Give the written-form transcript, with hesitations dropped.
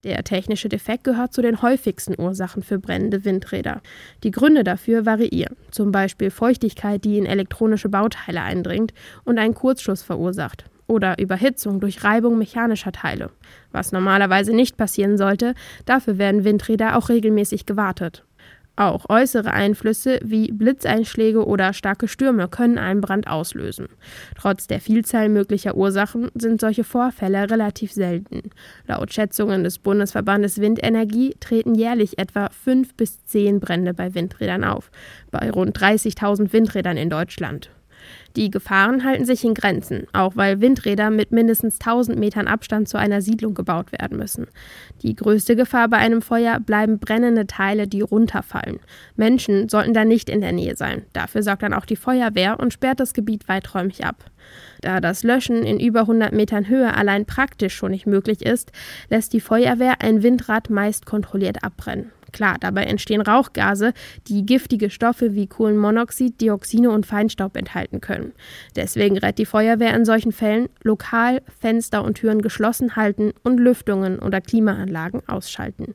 Der technische Defekt gehört zu den häufigsten Ursachen für brennende Windräder. Die Gründe dafür variieren, zum Beispiel Feuchtigkeit, die in elektronische Bauteile eindringt und einen Kurzschluss verursacht, oder Überhitzung durch Reibung mechanischer Teile. Was normalerweise nicht passieren sollte, dafür werden Windräder auch regelmäßig gewartet. Auch äußere Einflüsse wie Blitzeinschläge oder starke Stürme können einen Brand auslösen. Trotz der Vielzahl möglicher Ursachen sind solche Vorfälle relativ selten. Laut Schätzungen des Bundesverbandes Windenergie treten jährlich etwa 5 bis 10 Brände bei Windrädern auf, bei rund 30.000 Windrädern in Deutschland. Die Gefahren halten sich in Grenzen, auch weil Windräder mit mindestens 1000 Metern Abstand zu einer Siedlung gebaut werden müssen. Die größte Gefahr bei einem Feuer bleiben brennende Teile, die runterfallen. Menschen sollten da nicht in der Nähe sein. Dafür sorgt dann auch die Feuerwehr und sperrt das Gebiet weiträumig ab. Da das Löschen in über 100 Metern Höhe allein praktisch schon nicht möglich ist, lässt die Feuerwehr ein Windrad meist kontrolliert abbrennen. Klar, dabei entstehen Rauchgase, die giftige Stoffe wie Kohlenmonoxid, Dioxine und Feinstaub enthalten können. Deswegen rät die Feuerwehr in solchen Fällen, lokal Fenster und Türen geschlossen halten und Lüftungen oder Klimaanlagen ausschalten.